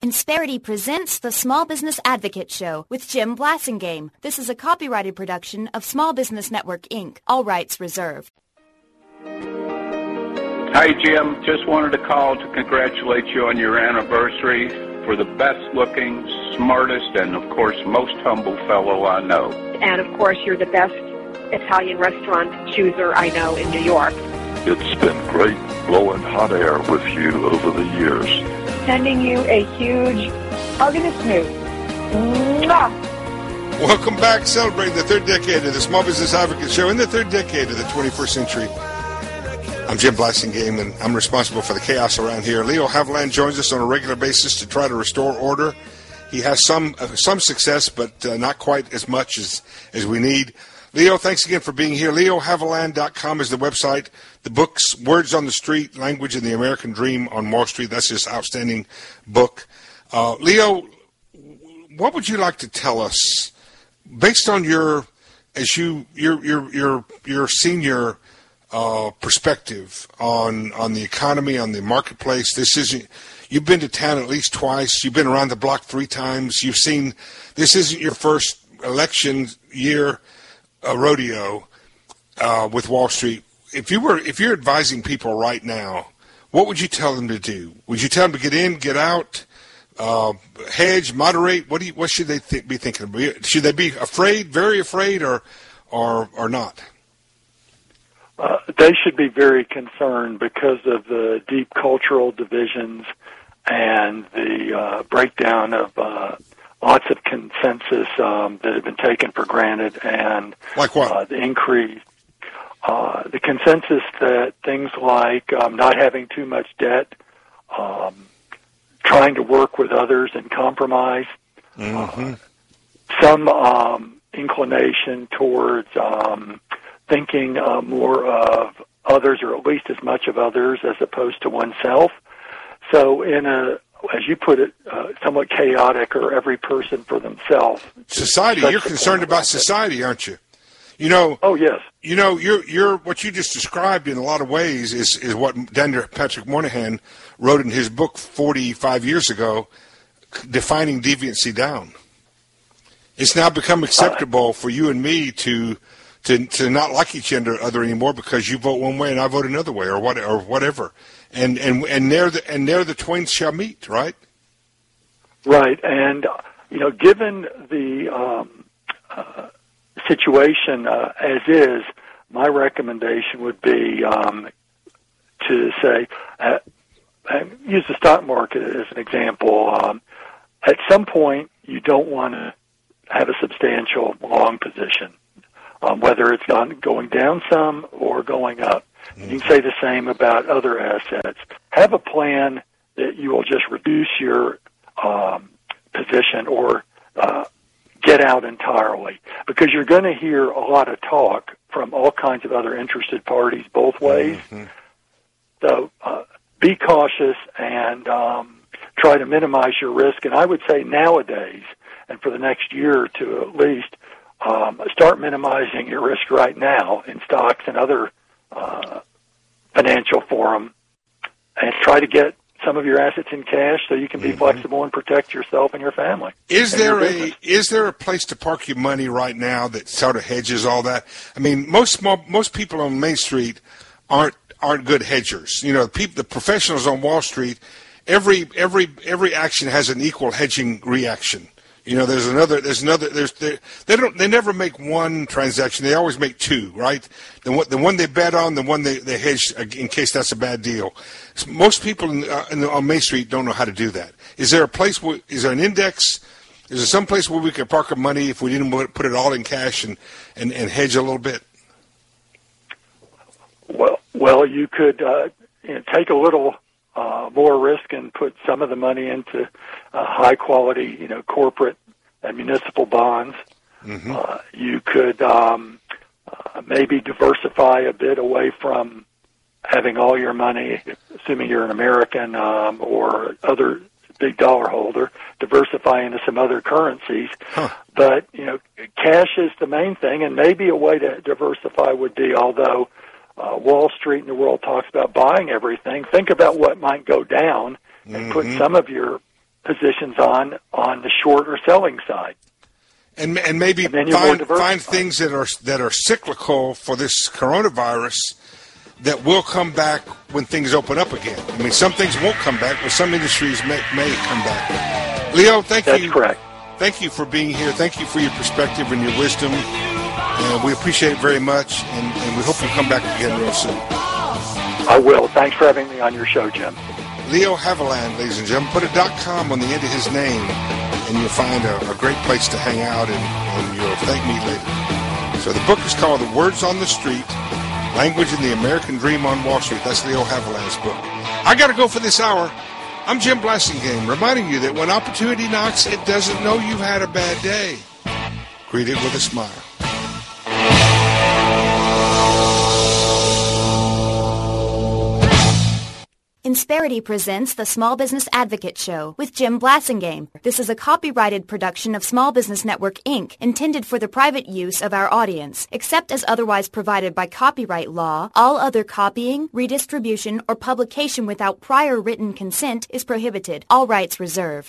Insperity presents the Small Business Advocate Show with Jim Blasingame. This is a copyrighted production of Small Business Network, Inc. All rights reserved. Hi, Jim. Just wanted to call to congratulate you on your anniversary for the best-looking, smartest, and, of course, most humble fellow I know. And, of course, you're the best Italian restaurant chooser I know in New York. It's been great blowing hot air with you over the years. Sending you a huge hug and a smooch. Mwah! Welcome back, celebrating the third decade of the Small Business Advocate Show in the third decade of the 21st century. I'm Jim Blasingame, and I'm responsible for the chaos around here. Leo Haviland joins us on a regular basis to try to restore order. He has some success, but not quite as much as we need. Leo, thanks again for being here. LeoHaviland.com is the website. The book's Words on the Street, Language of the American Dream on Wall Street. That's his outstanding book. Leo, what would you like to tell us, based on your senior perspective on the economy, on the marketplace? You've been to town at least twice. You've been around the block 3 times. You've seen, this isn't your first election year rodeo with Wall Street. If you're advising people right now, what would you tell them to do? Would you tell them to get in, get out, hedge, moderate? What should they be thinking? Should they be afraid, very afraid, or not? They should be very concerned because of the deep cultural divisions and the breakdown of lots of consensus that have been taken for granted, and like what? The increase, the consensus that things like not having too much debt, trying to work with others and compromise, some inclination towards thinking more of others, or at least as much of others as opposed to oneself. So in a, as you put it, somewhat chaotic, or every person for themselves. Society, you're concerned about society, aren't you? You know. Oh, yes. You know, you're what you just described in a lot of ways is what Daniel Patrick Moynihan wrote in his book 45 years ago, Defining Deviancy Down. It's now become acceptable for you and me to not like each other anymore because you vote one way and I vote another way, or whatever. And there the twain shall meet, right? Right, and given the situation as is, my recommendation would be to say, use the stock market as an example. At some point, you don't want to have a substantial long position, whether it's going down some or going up. You can say the same about other assets. Have a plan that you will just reduce your position or get out entirely, because you're going to hear a lot of talk from all kinds of other interested parties both ways. So be cautious and try to minimize your risk. And I would say nowadays, and for the next year or two at least, start minimizing your risk right now in stocks and other financial forum, and try to get some of your assets in cash so you can be flexible and protect yourself and your family. Is there a place to park your money right now that sort of hedges all that? I mean, most people on Main Street aren't good hedgers. You know, the professionals on Wall Street, every action has an equal hedging reaction. You know, they never make one transaction. They always make two, right? The one they bet on, the one they hedge in case that's a bad deal. Most people on Main Street don't know how to do that. Is there a place is there an index? Is there some place where we could park our money if we didn't put it all in cash and hedge a little bit? Well, you could take a little more risk and put some of the money into high quality, corporate and municipal bonds. You could maybe diversify a bit away from having all your money, assuming you're an American or other big dollar holder, diversify into some other currencies. But, cash is the main thing, and maybe a way to diversify would be, although Wall Street and the world talks about buying everything, think about what might go down and put some of your positions on the short or selling side. And maybe find things that are cyclical for this coronavirus that will come back when things open up again. I mean, some things won't come back, but some industries may come back. Leo, thank you. That's correct. Thank you for being here. Thank you for your perspective and your wisdom. We appreciate it very much, and we hope you come back again real soon. I will. Thanks for having me on your show, Jim. Leo Haviland, ladies and gentlemen. Put a .com on the end of his name, and you'll find a great place to hang out, and you'll thank me later. So the book is called The Words on the Street, Language in the American Dream on Wall Street. That's Leo Haviland's book. I got to go for this hour. I'm Jim Blasingame, reminding you that when opportunity knocks, it doesn't know you've had a bad day. Greet it with a smile. Insperity presents the Small Business Advocate Show with Jim Blasingame. This is a copyrighted production of Small Business Network, Inc., intended for the private use of our audience. Except as otherwise provided by copyright law, all other copying, redistribution, or publication without prior written consent is prohibited. All rights reserved.